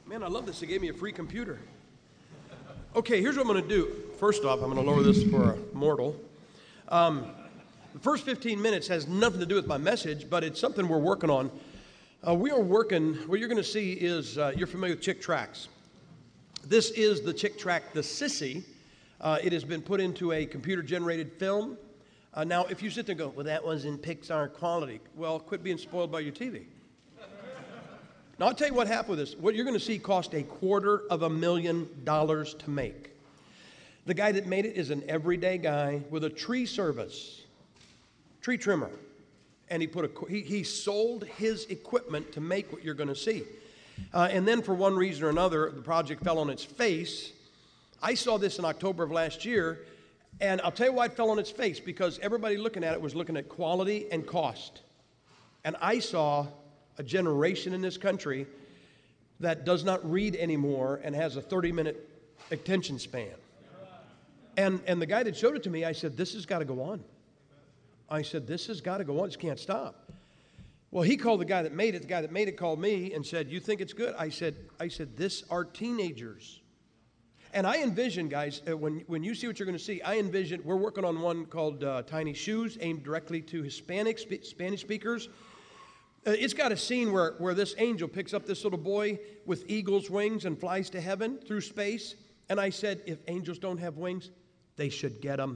Man, I love this. They gave me a free computer. Okay, here's what I'm going to do. First off, I'm going to lower this for a mortal. The first 15 minutes has nothing to do with my message, but it's something we're working on. We are working, what you're going to see is, you're familiar with Chick Tracts. This is the Chick Tract, the Sissy. It has been put into a computer-generated film. Now, if you sit there and go, well, that was in Pixar quality. Well, quit being spoiled by your TV. Now, I'll tell you what happened with this. What you're going to see cost $250,000 to make. The guy that made it is an everyday guy with a tree service, tree trimmer. And he sold his equipment to make what you're going to see. And then for one reason or another, the project fell on its face. I saw this in October of last year, and I'll tell you why it fell on its face, because everybody looking at it was looking at quality and cost. And I saw a generation in this country that does not read anymore and has a 30-minute attention span. And the guy that showed it to me, I said, this has got to go on. I said, this has got to go on. This can't stop. Well, he called the guy that made it. The guy that made it called me and said, you think it's good? I said, this are teenagers. And I envision, guys, when you see what you're going to see, I envision, we're working on one called Tiny Shoes, aimed directly to Spanish speakers. It's got a scene where this angel picks up this little boy with eagle's wings and flies to heaven through space. And I said, if angels don't have wings, they should get them.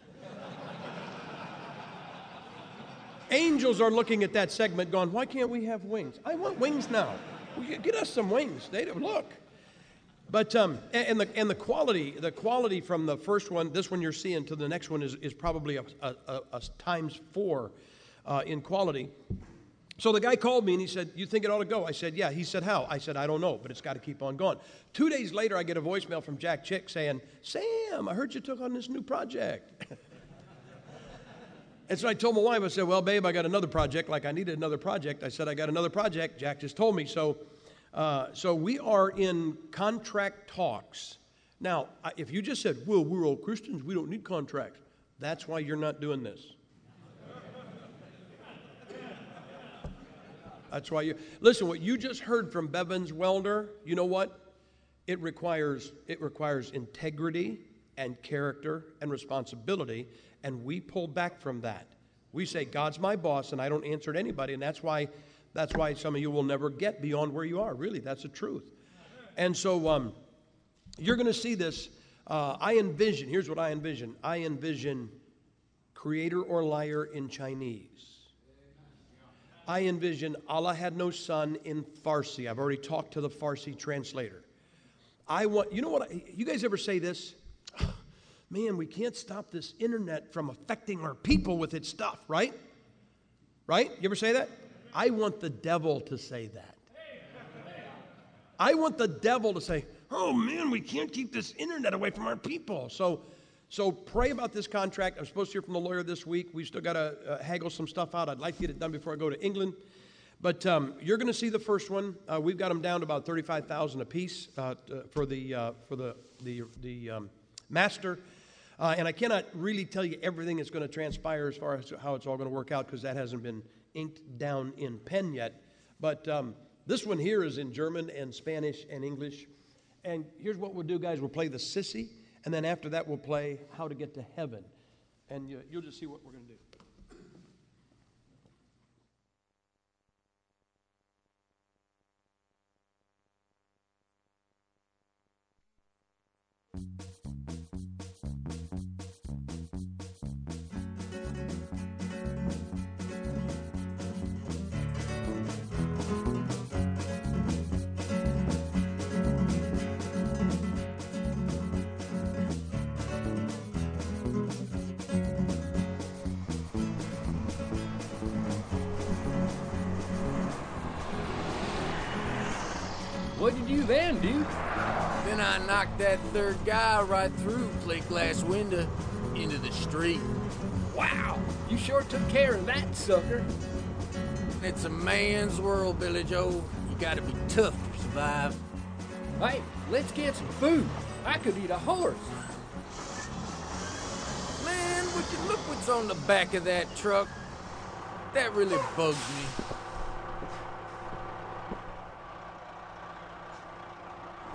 Angels are looking at that segment going, why can't we have wings? I want wings now. Get us some wings. They don't look. But and the quality from the first one, this one you're seeing, to the next one is probably a times 4 in quality. So the guy called me and he said, you think it ought to go? I said, yeah. He said, how? I said, I don't know, but it's got to keep on going. 2 days later, I get a voicemail from Jack Chick saying, Sam, I heard you took on this new project. And so I told my wife, I said, well, babe, I got another project. Like I needed another project. I said, I got another project. Jack just told me. So we are in contract talks. Now, if you just said, well, we're all Christians, we don't need contracts. That's why you're not doing this. That's why you listen. What you just heard from Bevins Welder, you know what? It requires integrity and character and responsibility, and we pull back from that. We say God's my boss, and I don't answer to anybody, and that's why some of you will never get beyond where you are. Really, that's the truth. And so you're going to see this. I envision. Here's what I envision. I envision creator or liar in Chinese. I envision Allah had no son in Farsi. I've already talked to the Farsi translator. You know what, you guys ever say this? Man, we can't stop this internet from affecting our people with its stuff, right? Right? You ever say that? I want the devil to say that. I want the devil to say, oh man, we can't keep this internet away from our people. So pray about this contract. I'm supposed to hear from the lawyer this week. We've still got to haggle some stuff out. I'd like to get it done before I go to England. But you're going to see the first one. We've got them down to about $35,000 a piece for the master. And I cannot really tell you everything that's going to transpire as far as how it's all going to work out, because that hasn't been inked down in pen yet. But this one here is in German and Spanish and English. And here's what we'll do, guys. We'll play the Sissy. And then after that, we'll play How to Get to Heaven. And you'll just see what we're going to do. What'd you do then, dude? Then I knocked that third guy right through plate glass window into the street. Wow, you sure took care of that sucker. It's a man's world, Billy Joe. You gotta be tough to survive. Hey, let's get some food. I could eat a horse. Man, would you look what's on the back of that truck? That really bugs me.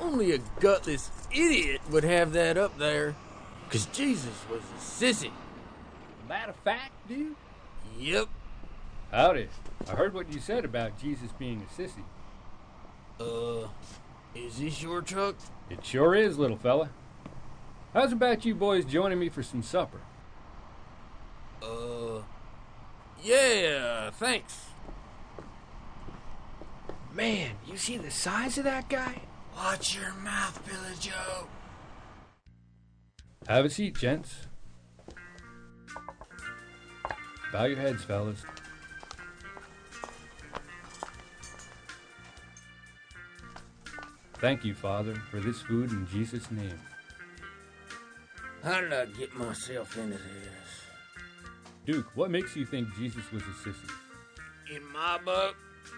Only a gutless idiot would have that up there. 'Cause Jesus was a sissy. That a fact, dude? Yep. Howdy. I heard what you said about Jesus being a sissy. Is this your truck? It sure is, little fella. How's about you boys joining me for some supper? Yeah, thanks. Man, you see the size of that guy? Watch your mouth, Billy Joe. Have a seat, gents. Bow your heads, fellas. Thank you, Father, for this food in Jesus' name. How did I get myself into this? Duke, what makes you think Jesus was a sissy? In my book,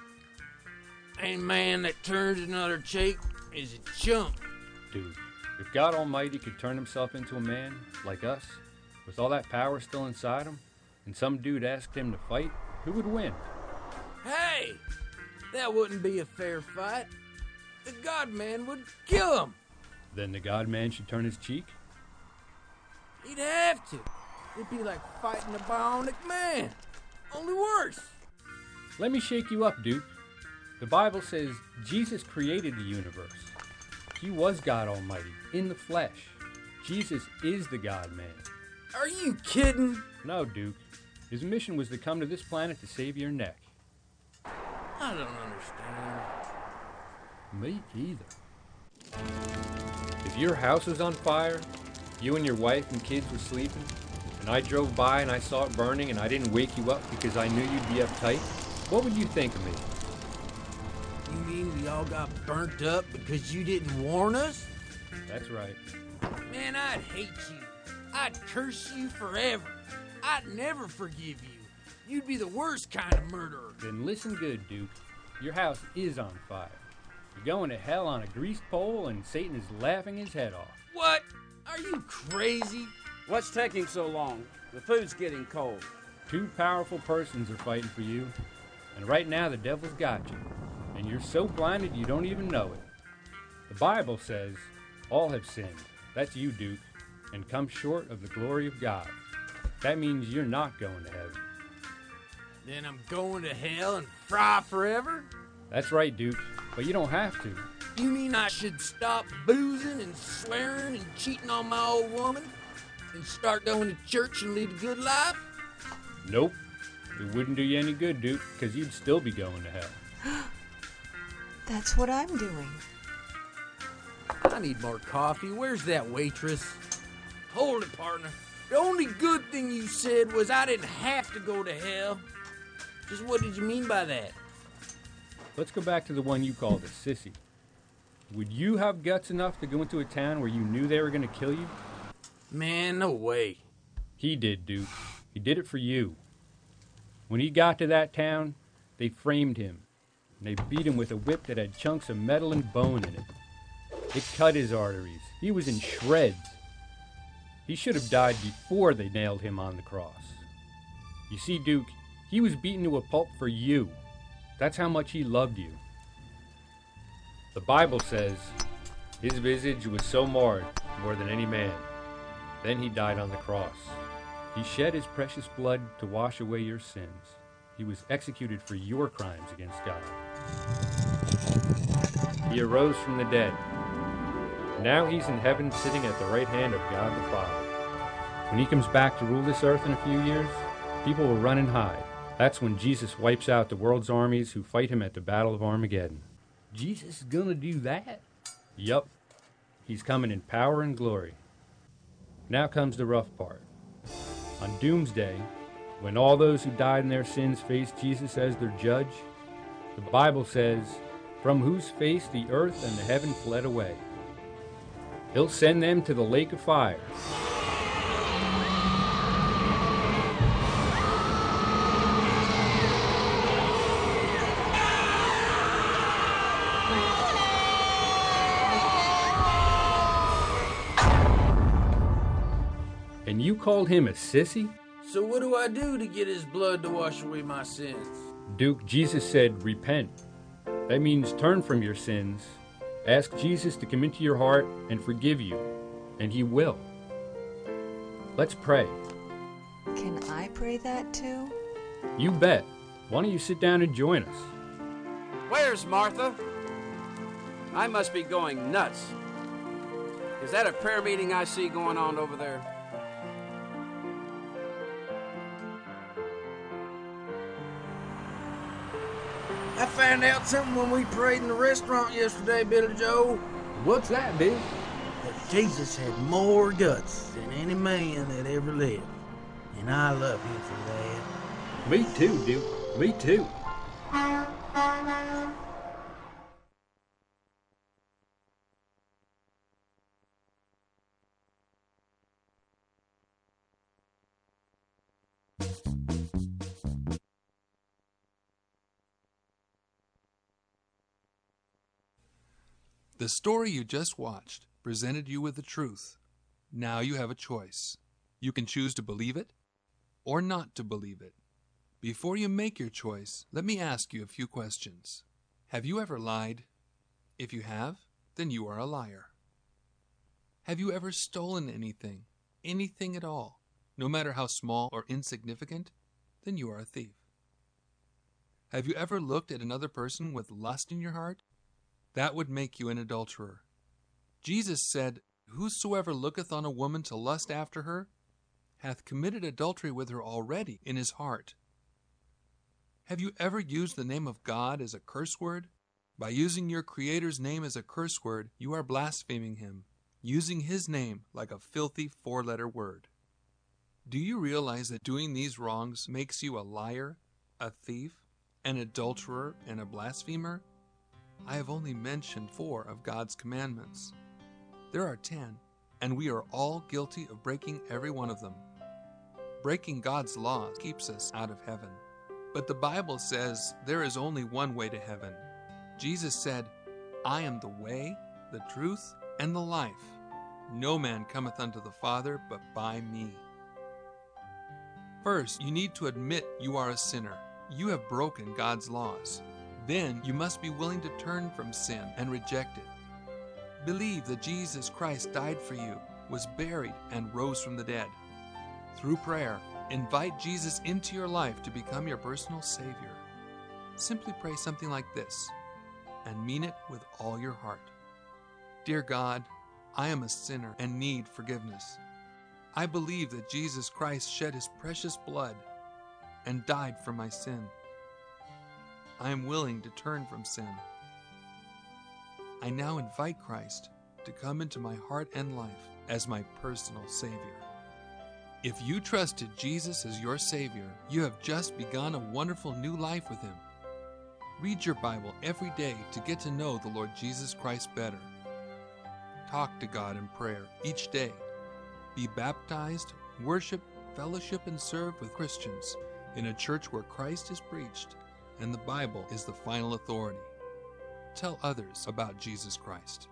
any man that turns another cheek is a chump. Dude, if God Almighty could turn himself into a man, like us, with all that power still inside him, and some dude asked him to fight, who would win? Hey, that wouldn't be a fair fight. The God-man would kill him. Then the God-man should turn his cheek? He'd have to. It'd be like fighting a bionic man. Only worse. Let me shake you up, Duke. The Bible says Jesus created the universe. He was God Almighty, in the flesh. Jesus is the God-man. Are you kidding? No, Duke. His mission was to come to this planet to save your neck. I don't understand. Me either. If your house was on fire, you and your wife and kids were sleeping, and I drove by and I saw it burning and I didn't wake you up because I knew you'd be uptight, what would you think of me? You mean we all got burnt up because you didn't warn us? That's right. Man, I'd hate you. I'd curse you forever. I'd never forgive you. You'd be the worst kind of murderer. Then listen good, Duke. Your house is on fire. You're going to hell on a greased pole and Satan is laughing his head off. What? Are you crazy? What's taking so long? The food's getting cold. Two powerful persons are fighting for you, and right now the devil's got you, and you're so blinded you don't even know it. The Bible says, all have sinned, that's you, Duke, and come short of the glory of God. That means you're not going to heaven. Then I'm going to hell and fry forever? That's right, Duke, but you don't have to. You mean I should stop boozing and swearing and cheating on my old woman? And start going to church and lead a good life? Nope. It wouldn't do you any good, Duke, because you'd still be going to hell. That's what I'm doing. I need more coffee. Where's that waitress? Hold it, partner. The only good thing you said was I didn't have to go to hell. Just what did you mean by that? Let's go back to the one you called a sissy. Would you have guts enough to go into a town where you knew they were going to kill you? Man, no way. He did, Duke. He did it for you. When he got to that town, they framed him. And they beat him with a whip that had chunks of metal and bone in it. It cut his arteries. He was in shreds. He should have died before they nailed him on the cross. You see, Duke, he was beaten to a pulp for you. That's how much he loved you. The Bible says, his visage was so marred more than any man. Then he died on the cross. He shed his precious blood to wash away your sins. He was executed for your crimes against God. He arose from the dead. Now he's in heaven sitting at the right hand of God the Father. When he comes back to rule this earth in a few years, people will run and hide. That's when Jesus wipes out the world's armies who fight him at the Battle of Armageddon. Jesus is gonna do that? Yup. He's coming in power and glory. Now comes the rough part. On Doomsday, when all those who died in their sins face Jesus as their judge, the Bible says, from whose face the earth and the heaven fled away. He'll send them to the lake of fire. And you called him a sissy? So what do I do to get his blood to wash away my sins? Duke, Jesus said, repent. That means turn from your sins Ask Jesus to come into your heart and forgive you, and He will. Let's pray. Can I pray that too? You bet. Why don't you sit down and join us? Where's Martha? I must be going nuts. Is that a prayer meeting I see going on over there? I found out something when we prayed in the restaurant yesterday, Billy Joe. What's that, Bill? That Jesus had more guts than any man that ever lived. And I love him for that. Me too, Duke. Me too. The story you just watched presented you with the truth. Now you have a choice. You can choose to believe it or not to believe it. Before you make your choice, let me ask you a few questions. Have you ever lied? If you have, then you are a liar. Have you ever stolen anything at all, no matter how small or insignificant? Then you are a thief. Have you ever looked at another person with lust in your heart? That would make you an adulterer. Jesus said, "Whosoever looketh on a woman to lust after her, hath committed adultery with her already in his heart." Have you ever used the name of God as a curse word? By using your Creator's name as a curse word, you are blaspheming Him, using His name like a filthy four-letter word. Do you realize that doing these wrongs makes you a liar, a thief, an adulterer, and a blasphemer? I have only mentioned 4 of God's commandments. There are 10, and we are all guilty of breaking every one of them. Breaking God's laws keeps us out of heaven. But the Bible says there is only one way to heaven. Jesus said, "I am the way, the truth, and the life. No man cometh unto the Father but by me." First, you need to admit you are a sinner. You have broken God's laws. Then you must be willing to turn from sin and reject it. Believe that Jesus Christ died for you, was buried, and rose from the dead. Through prayer, invite Jesus into your life to become your personal Savior. Simply pray something like this, and mean it with all your heart. Dear God, I am a sinner and need forgiveness. I believe that Jesus Christ shed His precious blood and died for my sin. I am willing to turn from sin. I now invite Christ to come into my heart and life as my personal Savior. If you trusted Jesus as your Savior, you have just begun a wonderful new life with Him. Read your Bible every day to get to know the Lord Jesus Christ better. Talk to God in prayer each day. Be baptized, worship, fellowship, and serve with Christians in a church where Christ is preached and the Bible is the final authority. Tell others about Jesus Christ.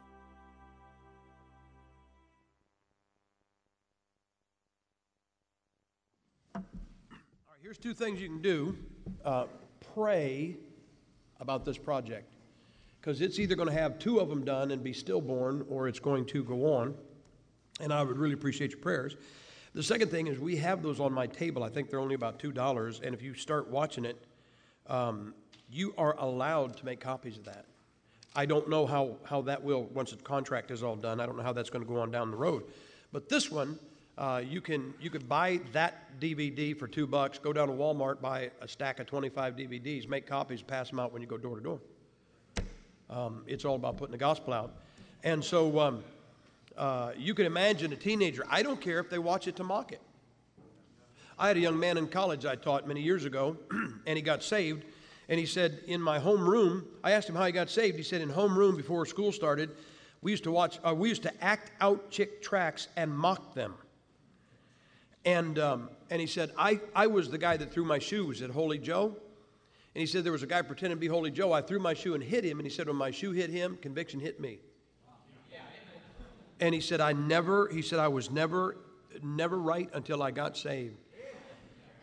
All right, here's 2 things you can do. Pray about this project, because it's either going to have 2 of them done and be stillborn, or it's going to go on, and I would really appreciate your prayers. The second thing is we have those on my table. I think they're only about $2, and if you start watching it, you are allowed to make copies of that. I don't know how that will, once the contract is all done, I don't know how that's going to go on down the road. But this one, you could buy that DVD for $2, go down to Walmart, buy a stack of 25 DVDs, make copies, pass them out when you go door to door. It's all about putting the gospel out. And so you can imagine a teenager, I don't care if they watch it to mock it. I had a young man in college I taught many years ago, and he got saved. And he said, in my homeroom, I asked him how he got saved. He said, in homeroom before school started, we used to act out chick tracts and mock them. And he said, I was the guy that threw my shoes at Holy Joe. And he said, there was a guy pretending to be Holy Joe. I threw my shoe and hit him. And he said, when my shoe hit him, conviction hit me. And he said, I was never right until I got saved.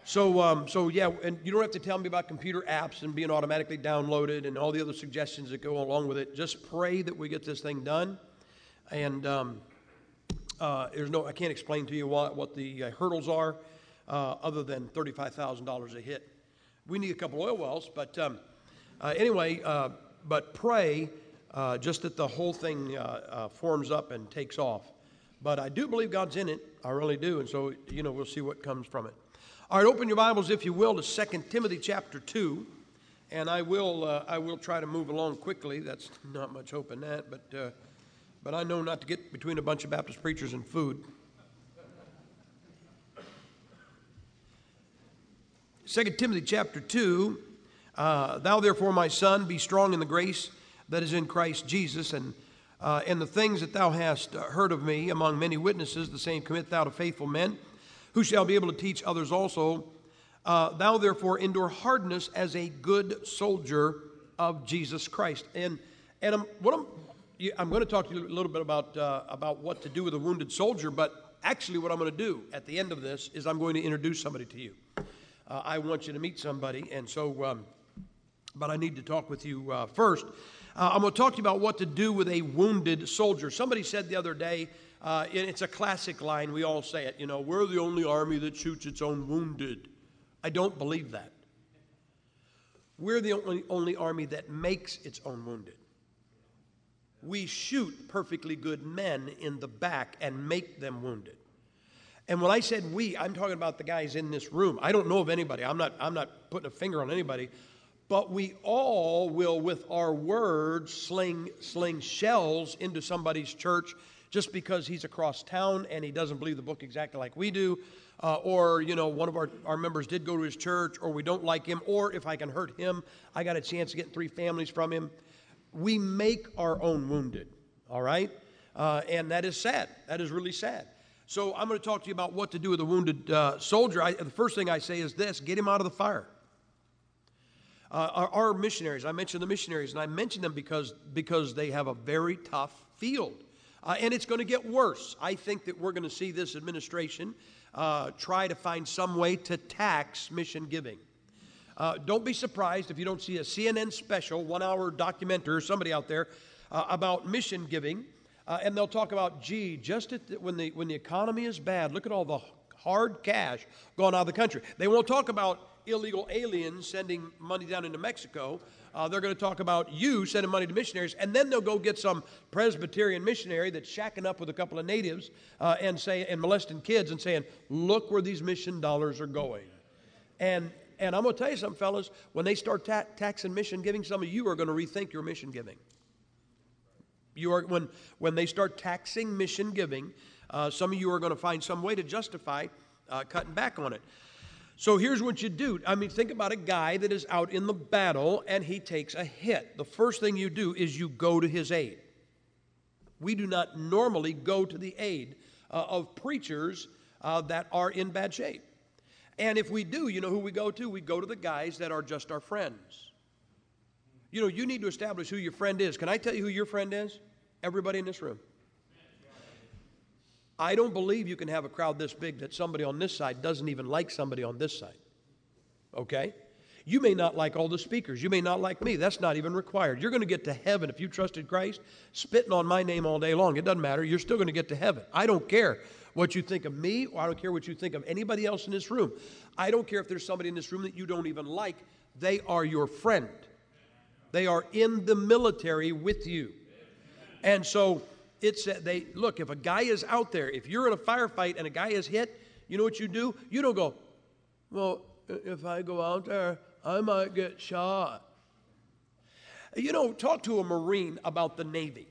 So yeah, and you don't have to tell me about computer apps and being automatically downloaded and all the other suggestions that go along with it. Just pray that we get this thing done. And I can't explain to you what the hurdles are, other than $35,000 a hit. We need a couple oil wells, but anyway, but pray just that the whole thing forms up and takes off. But I do believe God's in it. I really do. And so, we'll see what comes from it. All right, open your Bibles, if you will, to 2 Timothy chapter 2. And I will try to move along quickly. That's not much hope in that, but I know not to get between a bunch of Baptist preachers and food. 2 Timothy chapter 2, thou therefore, my son, be strong in the grace that is in Christ Jesus, and the things that thou hast heard of me among many witnesses, the same commit thou to faithful men, who shall be able to teach others also. Thou therefore endure hardness as a good soldier of Jesus Christ. And I'm going to talk to you a little bit about what to do with a wounded soldier, but actually what I'm going to do at the end of this is I'm going to introduce somebody to you. I want you to meet somebody, and so, but I need to talk with you first. I'm going to talk to you about what to do with a wounded soldier. Somebody said the other day, and it's a classic line, we all say it, we're the only army that shoots its own wounded. I don't believe that. We're the only army that makes its own wounded. We shoot perfectly good men in the back and make them wounded. And when I said we, I'm talking about the guys in this room. I don't know of anybody. I'm not putting a finger on anybody. But we all will, with our words, sling shells into somebody's church just because he's across town and he doesn't believe the book exactly like we do. Or, one of our members did go to his church, or we don't like him, or if I can hurt him, I got a chance to get 3 families from him. We make our own wounded, all right? And that is sad. That is really sad. So I'm going to talk to you about what to do with a wounded soldier. The first thing I say is this: get him out of the fire. Our missionaries, I mentioned the missionaries, and I mention them because they have a very tough field. And it's going to get worse. I think that we're going to see this administration try to find some way to tax mission giving. Don't be surprised if you don't see a CNN special, 1-hour documentary, or somebody out there about mission giving. And they'll talk about, just when the economy is bad, look at all the hard cash going out of the country. They won't talk about illegal aliens sending money down into Mexico. They're going to talk about you sending money to missionaries, and then they'll go get some Presbyterian missionary that's shacking up with a couple of natives and molesting kids and saying, look where these mission dollars are going. And I'm going to tell you something, fellas, when they start taxing mission giving, some of you are going to rethink your mission giving. When they start taxing mission giving, some of you are going to find some way to justify cutting back on it. So here's what you do. Think about a guy that is out in the battle and he takes a hit. The first thing you do is you go to his aid. We do not normally go to the aid of preachers that are in bad shape. And if we do, you know who we go to? We go to the guys that are just our friends. You need to establish who your friend is. Can I tell you who your friend is? Everybody in this room. I don't believe you can have a crowd this big that somebody on this side doesn't even like somebody on this side. Okay? You may not like all the speakers. You may not like me. That's not even required. You're going to get to heaven if you trusted Christ, spitting on my name all day long. It doesn't matter. You're still going to get to heaven. I don't care what you think of me, or I don't care what you think of anybody else in this room. I don't care if there's somebody in this room that you don't even like. They are your friend. They are in the military with you. And so look, if a guy is out there, if you're in a firefight and a guy is hit, you know what you do? You don't go, well, if I go out there, I might get shot. Talk to a Marine about the Navy.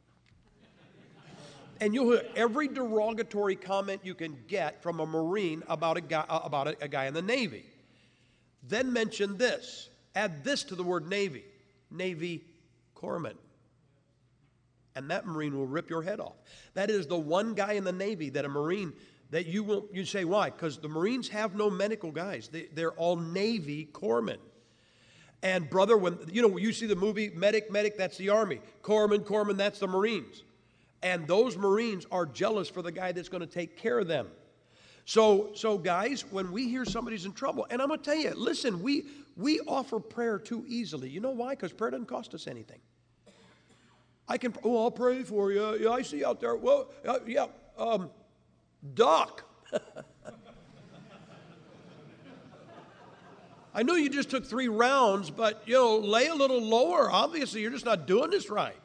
And you'll hear every derogatory comment you can get from a Marine about a guy in the Navy. Then mention this. Add this to the word Navy. Navy corpsman. And that Marine will rip your head off. That is the one guy in the Navy that a Marine that you say, why? Because the Marines have no medical guys. They're all Navy corpsmen. And brother, when you see the movie Medic, that's the Army. Corpsman, that's the Marines. And those Marines are jealous for the guy that's going to take care of them. So guys, when we hear somebody's in trouble, and I'm going to tell you, listen, we offer prayer too easily. You know why? Because prayer doesn't cost us anything. I'll pray for you. Yeah, I see you out there. Well, Doc. I know you just took 3 rounds, but, lay a little lower. Obviously, you're just not doing this right.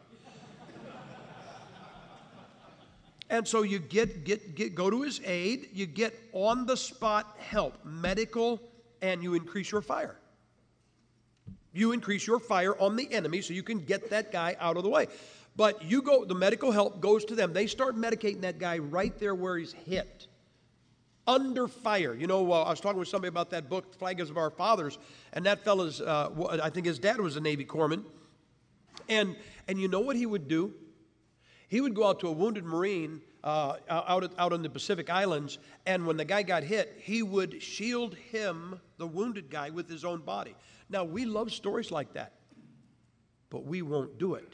And so you go to his aid, you get on-the-spot help, medical, and you increase your fire. You increase your fire on the enemy so you can get that guy out of the way. But the medical help goes to them. They start medicating that guy right there where he's hit. Under fire. I was talking with somebody about that book, Flag of Our Fathers, and that fella's, I think his dad was a Navy corpsman. And you know what he would do? He would go out to a wounded Marine out in the Pacific Islands, and when the guy got hit, he would shield him, the wounded guy, with his own body. Now, we love stories like that, but we won't do it.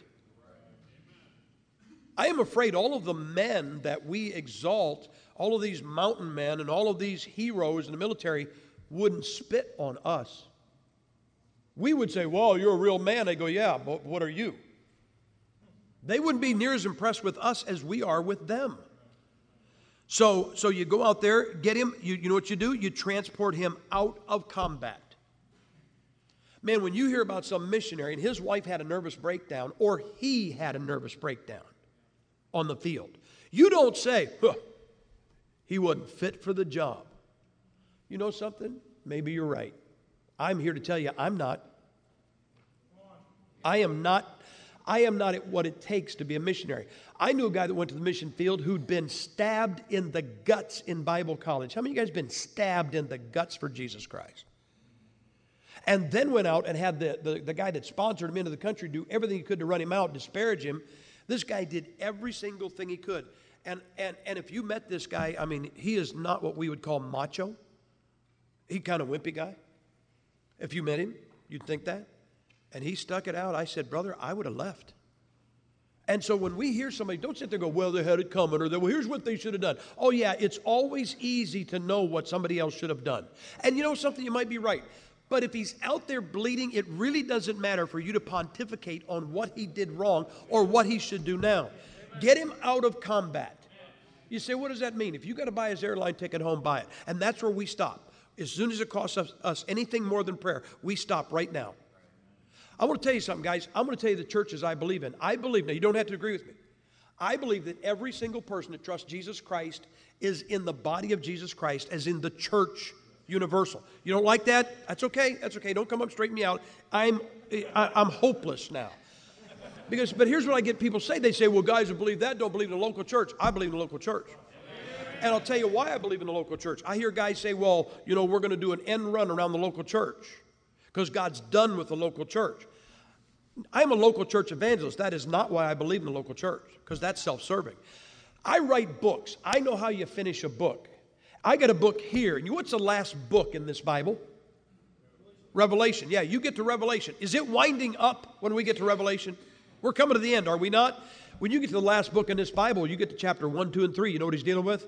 I am afraid all of the men that we exalt, all of these mountain men and all of these heroes in the military wouldn't spit on us. We would say, well, you're a real man. They go, yeah, but what are you? They wouldn't be near as impressed with us as we are with them. So you go out there, get him, you know what you do? You transport him out of combat. Man, when you hear about some missionary and his wife had a nervous breakdown or he had a nervous breakdown on the field, you don't say, he wasn't fit for the job. You know something? Maybe you're right. I'm here to tell you I'm not. I am not at what it takes to be a missionary. I knew a guy that went to the mission field who'd been stabbed in the guts in Bible college. How many of you guys been stabbed in the guts for Jesus Christ? And then went out and had the guy that sponsored him into the country do everything he could to run him out, disparage him. This guy did every single thing he could. And if you met this guy, I mean, he is not what we would call macho. He kind of wimpy guy. If you met him, you'd think that. And he stuck it out. I said, brother, I would have left. And so when we hear somebody, don't sit there and go, well, they had it coming, or well, here's what they should have done. Oh, yeah, it's always easy to know what somebody else should have done. And you know something, you might be right. But if he's out there bleeding, it really doesn't matter for you to pontificate on what he did wrong or what he should do now. Get him out of combat. You say, what does that mean? If you got to buy his airline ticket home, buy it. And that's where we stop. As soon as it costs us anything more than prayer, we stop right now. I want to tell you something, guys. I'm going to tell you the churches I believe in. I believe, now you don't have to agree with me. I believe that every single person that trusts Jesus Christ is in the body of Jesus Christ, as in the church universal. You don't like that? That's okay. That's okay. Don't come up, straighten me out. I'm hopeless now. But here's what I get people say. They say, well, guys who believe that don't believe in the local church. I believe in the local church. And I'll tell you why I believe in the local church. I hear guys say, well, we're going to do an end run around the local church because God's done with the local church. I'm a local church evangelist. That is not why I believe in the local church, because that's self-serving. I write books. I know how you finish a book. I got a book here. And what's the last book in this Bible? Revelation. Yeah, you get to Revelation. Is it winding up when we get to Revelation? We're coming to the end, are we not? When you get to the last book in this Bible, you get to chapter 1, 2, and 3. You know what he's dealing with?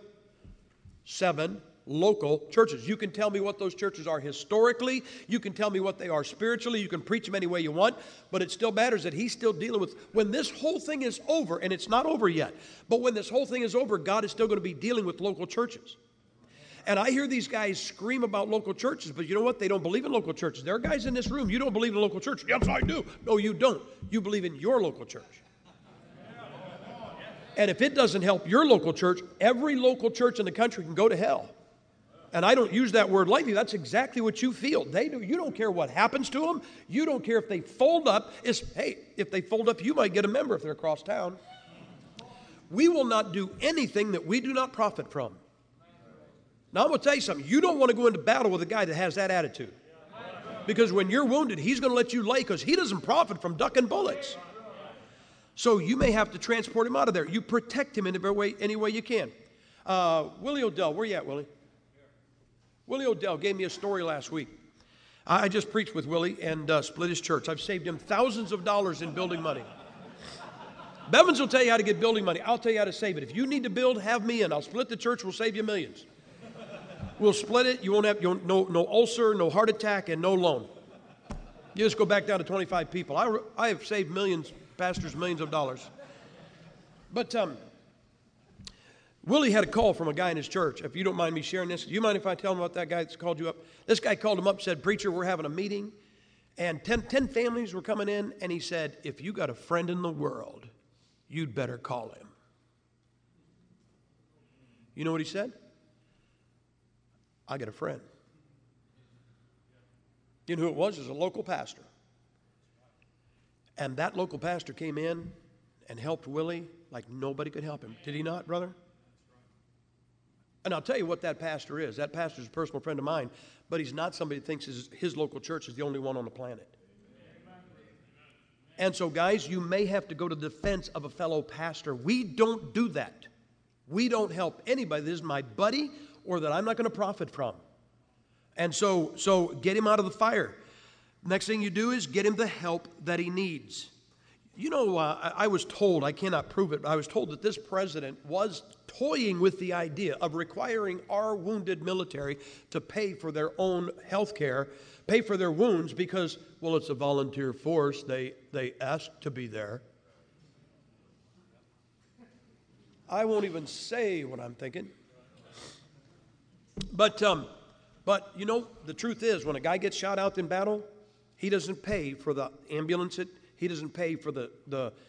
7 local churches. You can tell me what those churches are historically. You can tell me what they are spiritually. You can preach them any way you want. But it still matters that he's still dealing with, when this whole thing is over, and it's not over yet, but when this whole thing is over, God is still going to be dealing with local churches. And I hear these guys scream about local churches, but you know what? They don't believe in local churches. There are guys in this room, you don't believe in local church. Yes, I do. No, you don't. You believe in your local church. And if it doesn't help your local church, every local church in the country can go to hell. And I don't use that word lightly. That's exactly what you feel. They do. You don't care what happens to them. You don't care if they fold up. Hey, if they fold up, you might get a member if they're across town. We will not do anything that we do not profit from. Now, I'm going to tell you something. You don't want to go into battle with a guy that has that attitude. Because when you're wounded, he's going to let you lay because he doesn't profit from ducking bullets. So you may have to transport him out of there. You protect him in any way you can. Willie Odell, where you at, Willie? Willie Odell gave me a story last week. I just preached with Willie and split his church. I've saved him thousands of dollars in building money. Bevins will tell you how to get building money. I'll tell you how to save it. If you need to build, have me in. I'll split the church. We'll save you millions. We'll split it. You won't have no ulcer, no heart attack, and no loan. You just go back down to 25 people. I have saved pastors millions of dollars. But Willie had a call from a guy in his church. If you don't mind me sharing this, do you mind if I tell him about that guy that's called you up? This guy called him up, said, "Preacher, we're having a meeting, and 10 families were coming in," and he said, "If you got a friend in the world, you'd better call him." You know what he said? "I got a friend." You know who it was? It was a local pastor. And that local pastor came in and helped Willie like nobody could help him. Did he not, brother? And I'll tell you what that pastor is. That pastor is a personal friend of mine, but he's not somebody that thinks his local church is the only one on the planet. And so, guys, you may have to go to the defense of a fellow pastor. We don't do that. We don't help anybody that is my buddy or that I'm not going to profit from. And so get him out of the fire. Next thing you do is get him the help that he needs. You know, I was told, I cannot prove it, but I was told that this president was toying with the idea of requiring our wounded military to pay for their own health care, pay for their wounds because, well, it's a volunteer force. They asked to be there. I won't even say what I'm thinking. But you know, the truth is, when a guy gets shot out in battle, he doesn't pay for the ambulance. He doesn't pay for the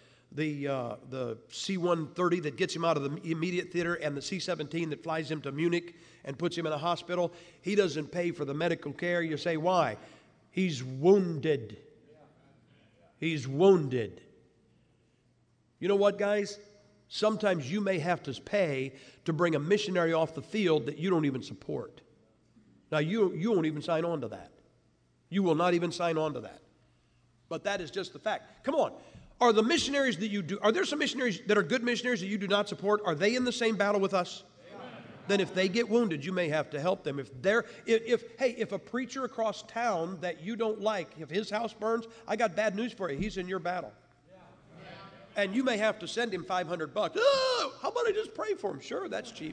C-130 that gets him out of the immediate theater and the C-17 that flies him to Munich and puts him in a hospital. He doesn't pay for the medical care. You say, why? He's wounded. He's wounded. You know what, guys? Sometimes you may have to pay to bring a missionary off the field that you don't even support. Now, you won't even sign on to that. You will not even sign on to that. But that is just the fact. Come on. Are the missionaries that you do, are there some missionaries that are good missionaries that you do not support? Are they in the same battle with us? Then if they get wounded, you may have to help them. If a preacher across town that you don't like, if his house burns, I got bad news for you. He's in your battle. And you may have to send him $500. Oh, how about I just pray for him? Sure, that's cheap.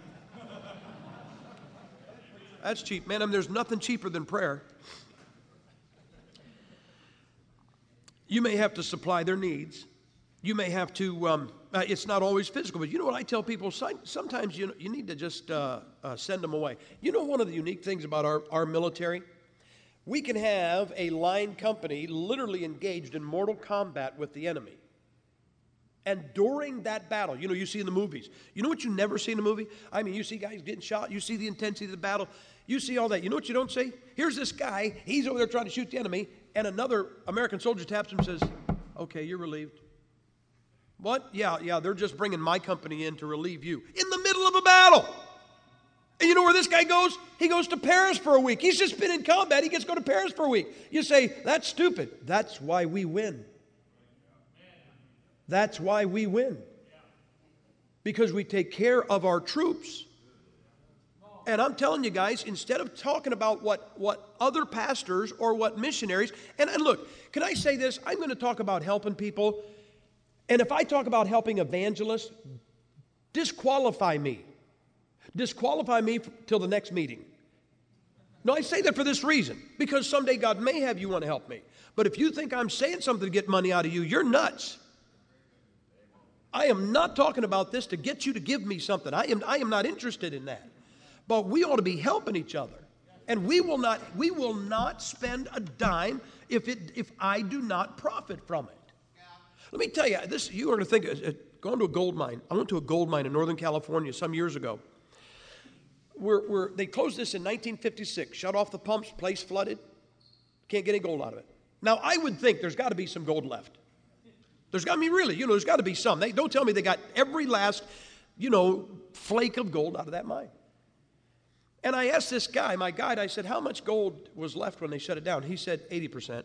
That's cheap, man. I mean, there's nothing cheaper than prayer. You may have to supply their needs. You may have to, it's not always physical, but you know what I tell people? Sometimes you need to just send them away. You know one of the unique things about our military? We can have a line company literally engaged in mortal combat with the enemy. And during that battle, you know, you see in the movies. You know what you never see in a movie? I mean, you see guys getting shot. You see the intensity of the battle. You see all that. You know what you don't see? Here's this guy. He's over there trying to shoot the enemy. And another American soldier taps him and says, "Okay, you're relieved." What? Yeah, they're just bringing my company in to relieve you. In the middle of a battle. And you know where this guy goes? He goes to Paris for a week. He's just been in combat. He gets to go to Paris for a week. You say, that's stupid. That's why we win. That's why we win. Because we take care of our troops. And I'm telling you guys, instead of talking about what other pastors or what missionaries, and look, can I say this? I'm going to talk about helping people. And if I talk about helping evangelists, disqualify me. Disqualify me till the next meeting. No, I say that for this reason. Because someday God may have you want to help me. But if you think I'm saying something to get money out of you, you're nuts. I am not talking about this to get you to give me something. I am not interested in that. But we ought to be helping each other. And we will not spend a dime if I do not profit from it. Let me tell you, you are going to think, going to a gold mine. I went to a gold mine in Northern California some years ago. They closed this in 1956, shut off the pumps, place flooded. Can't get any gold out of it. Now, I would think there's got to be some gold left. There's got to be there's got to be some. Don't tell me they got every last, flake of gold out of that mine. And I asked this guy, my guide, I said, how much gold was left when they shut it down? He said, 80%.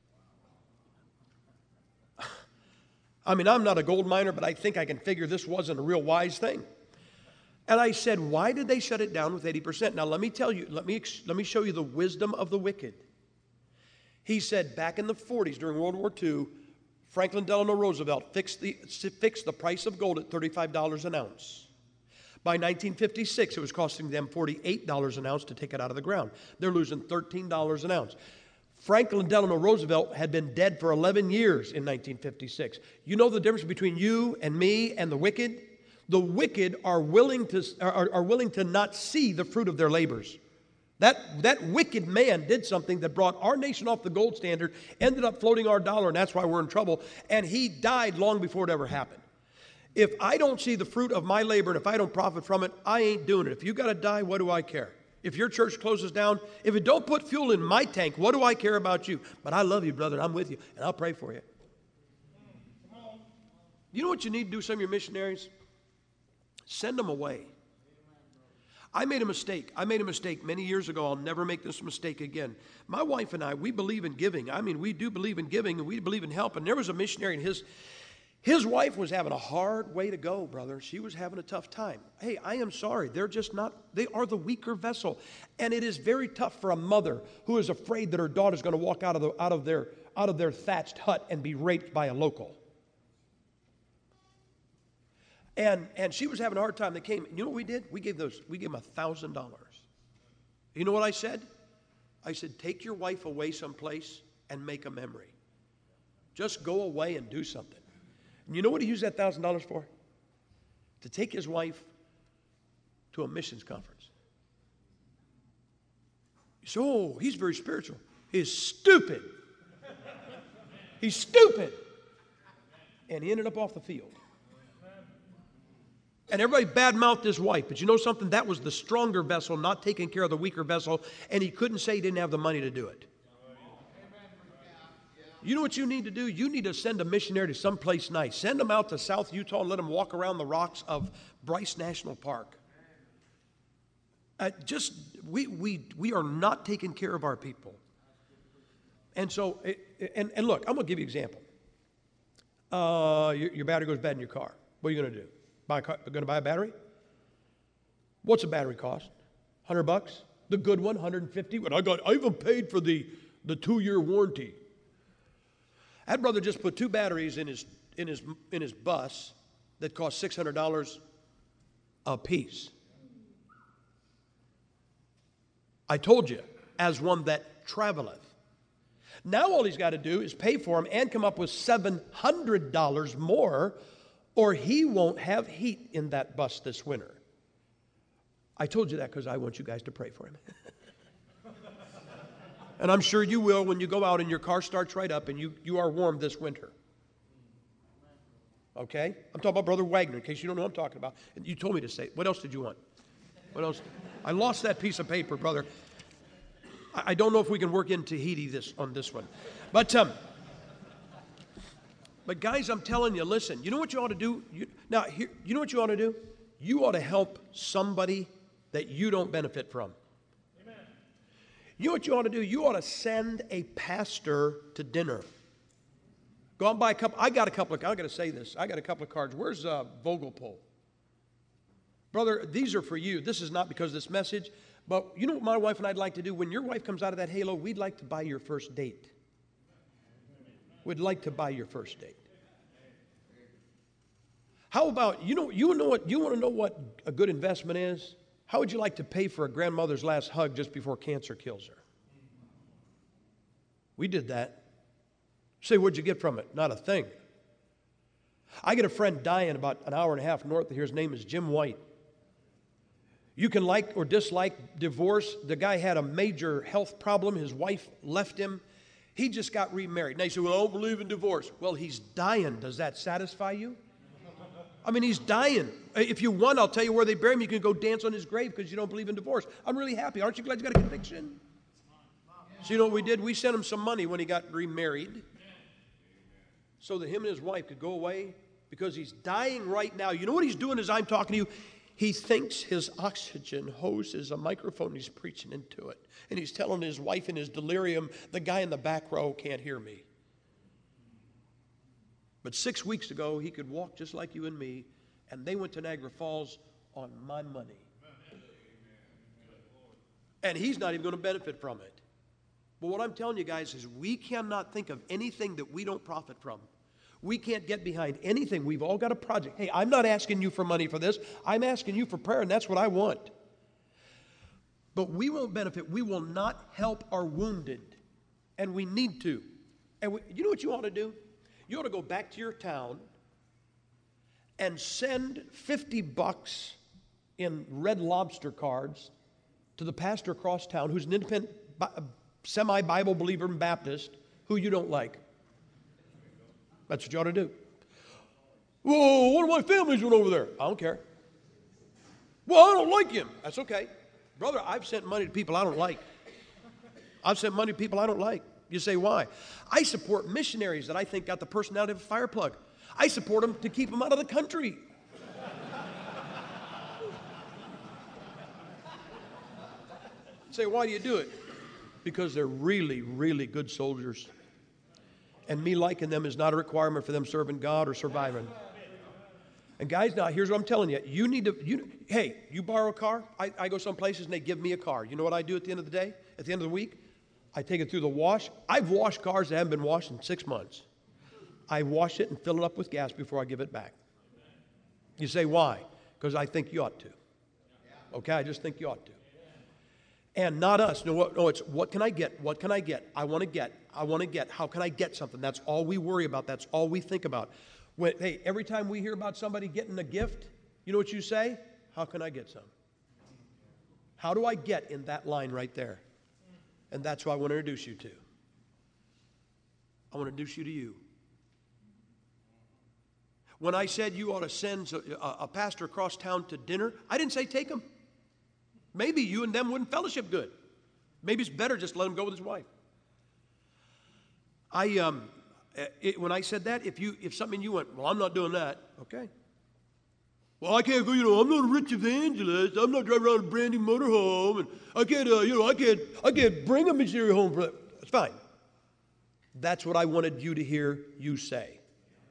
I mean, I'm not a gold miner, but I think I can figure this wasn't a real wise thing. And I said, why did they shut it down with 80%? Now, let me tell you, let me show you the wisdom of the wicked. He said, back in the 40s, during World War II, Franklin Delano Roosevelt fixed the price of gold at $35 an ounce. By 1956, it was costing them $48 an ounce to take it out of the ground. They're losing $13 an ounce. Franklin Delano Roosevelt had been dead for 11 years in 1956. You know the difference between you and me and the wicked? The wicked are willing to not see the fruit of their labors. That wicked man did something that brought our nation off the gold standard, ended up floating our dollar, and that's why we're in trouble. And he died long before it ever happened. If I don't see the fruit of my labor and if I don't profit from it, I ain't doing it. If you got to die, what do I care? If your church closes down, if it don't put fuel in my tank, what do I care about you? But I love you, brother. I'm with you, and I'll pray for you. You know what you need to do, some of your missionaries? Send them away. I made a mistake. I made a mistake many years ago. I'll never make this mistake again. My wife and I, we believe in giving. I mean, we do believe in giving, and we believe in help. And there was a missionary, and his wife was having a hard way to go, brother. She was having a tough time. Hey, I am sorry. They're just not, they are the weaker vessel. And it is very tough for a mother who is afraid that her daughter's going to walk out of their thatched hut and be raped by a local. And she was having a hard time. They came. You know what we did? We gave them $1,000. You know what I said? I said, take your wife away someplace and make a memory. Just go away and do something. And you know what he used that $1,000 for? To take his wife to a missions conference. So he's very spiritual. He's stupid. He's stupid. And he ended up off the field. And everybody badmouthed his wife. But you know something? That was the stronger vessel, not taking care of the weaker vessel. And he couldn't say he didn't have the money to do it. You know what you need to do? You need to send a missionary to someplace nice. Send them out to South Utah and let them walk around the rocks of Bryce National Park. We are not taking care of our people. And so, and look, I'm going to give you an example. Your battery goes bad in your car. What are you going to do? Going to buy a battery? What's a battery cost? $100? The good one, $150. But I even paid for the 2-year warranty. That brother just put 2 batteries in his bus that cost $600 a piece. I told you, as one that traveleth. Now all he's got to do is pay for them and come up with $700 more, or he won't have heat in that bus this winter. I told you that because I want you guys to pray for him. And I'm sure you will when you go out and your car starts right up and you are warm this winter. Okay? I'm talking about Brother Wagner, in case you don't know what I'm talking about. You told me to say it. What else did you want? What else? I lost that piece of paper, brother. I don't know if we can work in Tahiti on this one. But guys, I'm telling you, listen, you know what you ought to do? You know what you ought to do? You ought to help somebody that you don't benefit from. Amen. You know what you ought to do? You ought to send a pastor to dinner. Go out and buy a couple. I got to say this. I got a couple of cards. Where's Vogelpol? Brother, these are for you. This is not because of this message, but you know what my wife and I'd like to do? When your wife comes out of that halo, we'd like to buy your first date. We'd like to buy your first date. How about, you want to know what a good investment is? How would you like to pay for a grandmother's last hug just before cancer kills her? We did that. Say, what'd you get from it? Not a thing. I get a friend dying about an hour and a half north of here. His name is Jim White. You can like or dislike divorce. The guy had a major health problem. His wife left him. He just got remarried. Now you say, well, I don't believe in divorce. Well, he's dying. Does that satisfy you? I mean, he's dying. If you want, I'll tell you where they bury him. You can go dance on his grave because you don't believe in divorce. I'm really happy. Aren't you glad you got a conviction? So you know what we did? We sent him some money when he got remarried so that him and his wife could go away because he's dying right now. You know what he's doing as I'm talking to you? He thinks his oxygen hose is a microphone. He's preaching into it. And he's telling his wife in his delirium, the guy in the back row can't hear me. But 6 weeks ago, he could walk just like you and me, and they went to Niagara Falls on my money. And he's not even going to benefit from it. But what I'm telling you guys is we cannot think of anything that we don't profit from. We can't get behind anything. We've all got a project. Hey, I'm not asking you for money for this. I'm asking you for prayer, and that's what I want. But we won't benefit. We will not help our wounded, and we need to. And you know what you ought to do? You ought to go back to your town and send $50 in Red Lobster cards to the pastor across town who's an independent, semi-Bible believer and Baptist who you don't like. That's what you ought to do. Whoa, one of my families went over there. I don't care. Well, I don't like him. That's okay. Brother, I've sent money to people I don't like. I've sent money to people I don't like. You say, why? I support missionaries that I think got the personality of a fire plug. I support them to keep them out of the country. Say, why do you do it? Because they're really, really good soldiers. And me liking them is not a requirement for them serving God or surviving. And guys, now here's what I'm telling you. You need to, hey, you borrow a car? I go some places and they give me a car. You know what I do at the end of the day? At the end of the week? I take it through the wash. I've washed cars that haven't been washed in 6 months. I wash it and fill it up with gas before I give it back. You say, why? Because I think you ought to. Okay, I just think you ought to. And not us. No, it's what can I get? What can I get? I want to get. I want to get. How can I get something? That's all we worry about. That's all we think about. Hey, every time we hear about somebody getting a gift, you know what you say? How can I get some? How do I get in that line right there? And that's what I want to introduce you to. I want to introduce you to you. When I said you ought to send a pastor across town to dinner, I didn't say take him. Maybe you and them wouldn't fellowship good. Maybe it's better just let him go with his wife. When I said that, if something you went, well, I'm not doing that. Okay. Well, I can't go, I'm not a rich evangelist. I'm not driving around a brand new motorhome. And I can't bring a missionary home for that. It's fine. That's what I wanted you to hear you say.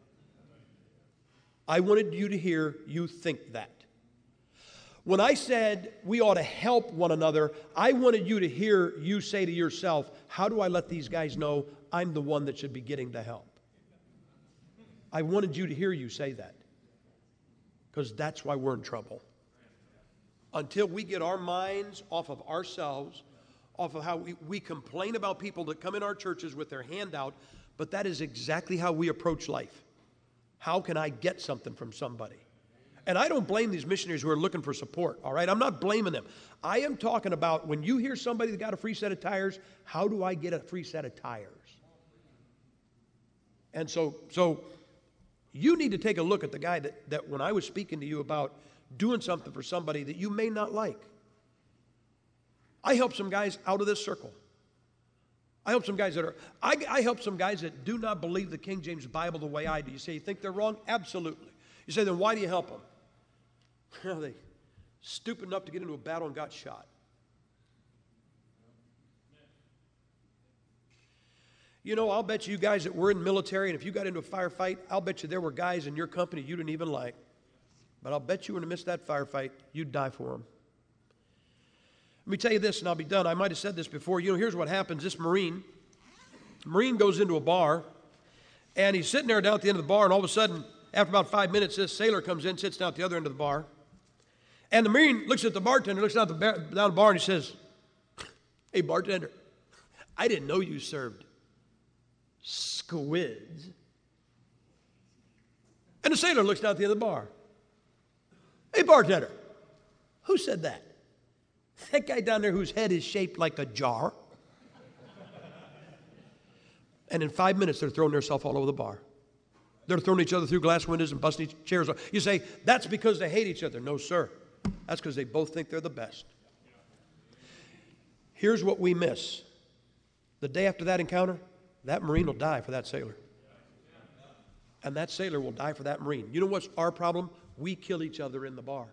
I wanted you to hear you think that. When I said we ought to help one another, I wanted you to hear you say to yourself, how do I let these guys know I'm the one that should be getting the help? I wanted you to hear you say that. Because that's why we're in trouble. Until we get our minds off of ourselves, off of how we complain about people that come in our churches with their hand out, but that is exactly how we approach life. How can I get something from somebody? And I don't blame these missionaries who are looking for support, all right? I'm not blaming them. I am talking about when you hear somebody that got a free set of tires, how do I get a free set of tires? And so you need to take a look at the guy that when I was speaking to you about doing something for somebody that you may not like. I help some guys out of this circle. I help some guys I help some guys that do not believe the King James Bible the way I do. You say you think they're wrong? Absolutely. You say, then why do you help them? Well, they stupid enough to get into a battle and got shot. I'll bet you guys that were in the military, and if you got into a firefight, I'll bet you there were guys in your company you didn't even like. But I'll bet you in the midst of that firefight, you'd die for them. Let me tell you this, and I'll be done. I might have said this before. Here's what happens. This Marine goes into a bar, and he's sitting there down at the end of the bar, and all of a sudden, after about 5 minutes, this sailor comes in, sits down at the other end of the bar. And the Marine looks at the bartender, looks down the bar, and he says, hey, bartender, I didn't know you served squids. And the sailor looks down at the end of the bar. Hey, bartender, who said that? That guy down there whose head is shaped like a jar. And in 5 minutes, they're throwing themselves all over the bar. They're throwing each other through glass windows and busting each chairs off. You say, that's because they hate each other. No, sir. That's because they both think they're the best. Here's what we miss. The day after that encounter, that Marine will die for that sailor. And that sailor will die for that Marine. You know what's our problem? We kill each other in the bar.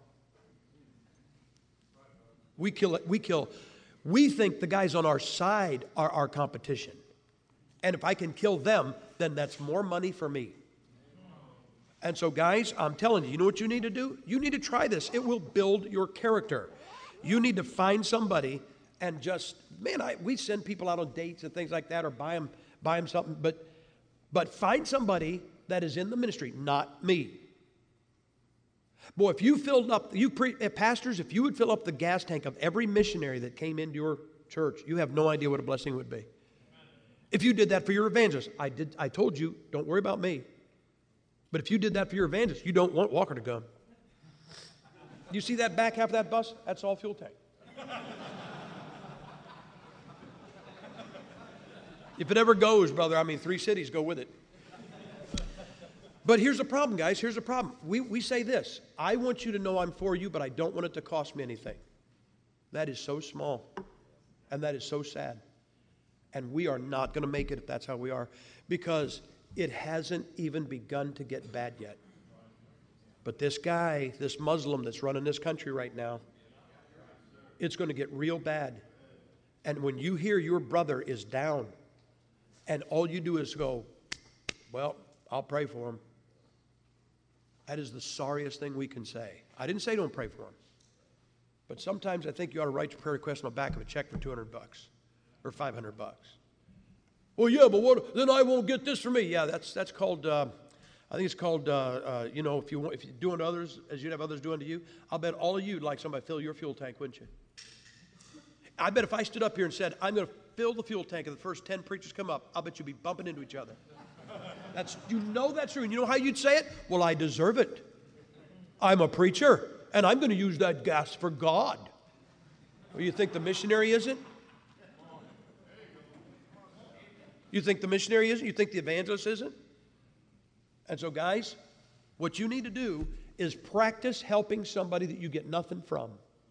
We think the guys on our side are our competition. And if I can kill them, then that's more money for me. And so, guys, I'm telling you know what you need to do? You need to try this. It will build your character. You need to find somebody and just, we send people out on dates and things like that or buy them something. But find somebody that is in the ministry, not me. Boy, if you filled up, pastors, if you would fill up the gas tank of every missionary that came into your church, you have no idea what a blessing would be. If you did that for your evangelist, I told you, don't worry about me. But if you did that for your evangelist, you don't want Walker to come. You see that back half of that bus? That's all fuel tank. If it ever goes, brother, 3 cities go with it. But here's the problem, guys. Here's the problem. We say this. I want you to know I'm for you, but I don't want it to cost me anything. That is so small. And that is so sad. And we are not going to make it if that's how we are. Because it hasn't even begun to get bad yet. But this guy, this Muslim that's running this country right now, it's going to get real bad. And when you hear your brother is down, and all you do is go, well, I'll pray for him. That is the sorriest thing we can say. I didn't say don't pray for him. But sometimes I think you ought to write your prayer request on the back of a check for $200 or $500. Well, yeah, but what? Then I won't get this for me. Yeah, that's called. I think it's called. If you're doing to others as you'd have others do unto you, I'll bet all of you'd like somebody to fill your fuel tank, wouldn't you? I bet if I stood up here and said, I'm going to fill the fuel tank and the first 10 preachers come up, I'll bet you'd be bumping into each other. That's true. And you know how you'd say it? Well, I deserve it. I'm a preacher, and I'm going to use that gas for God. Well, you think the missionary isn't? You think the missionary isn't? You think the evangelist isn't? And so, guys, what you need to do is practice helping somebody that you get nothing from.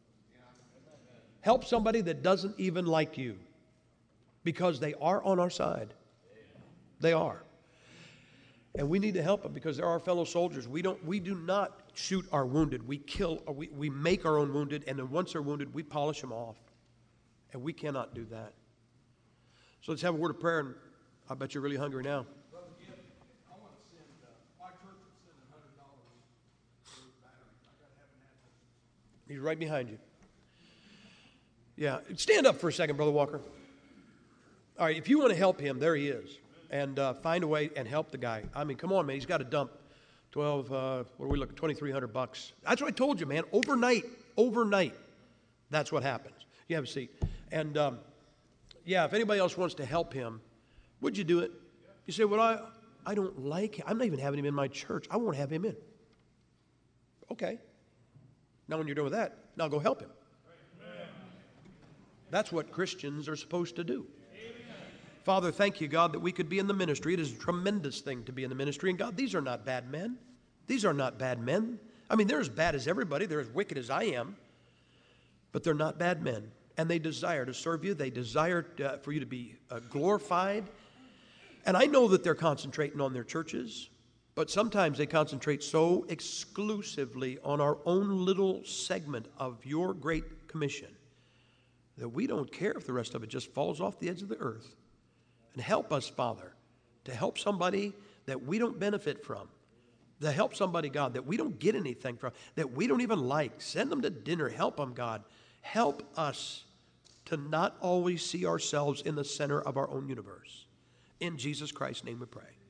Help somebody that doesn't even like you, because they are on our side. They are. And we need to help them because they're our fellow soldiers. We do not shoot our wounded. We make our own wounded, and then once they're wounded, we polish them off. And we cannot do that. So let's have a word of prayer, and I bet you're really hungry now. Brother Gibb, I want to send, my church would send $100 for batteries. I got to have an address. He's right behind you. Yeah, stand up for a second, Brother Walker. All right, if you want to help him, there he is. And find a way and help the guy. Come on, man. He's got to dump $2,300. That's what I told you, man. Overnight. That's what happens. You have a seat. And, if anybody else wants to help him, would you do it? You say, well, I don't like him. I'm not even having him in my church. I won't have him in. Okay. Now when you're done with that, now go help him. That's what Christians are supposed to do. Father, thank you, God, that we could be in the ministry. It is a tremendous thing to be in the ministry. And God, these are not bad men. These are not bad men. They're as bad as everybody. They're as wicked as I am. But they're not bad men. And they desire to serve you. They desire for you to be glorified. And I know that they're concentrating on their churches. But sometimes they concentrate so exclusively on our own little segment of your great commission that we don't care if the rest of it just falls off the edge of the earth. And help us, Father, to help somebody that we don't benefit from. To help somebody, God, that we don't get anything from, that we don't even like. Send them to dinner. Help them, God. Help us to not always see ourselves in the center of our own universe. In Jesus Christ's name we pray.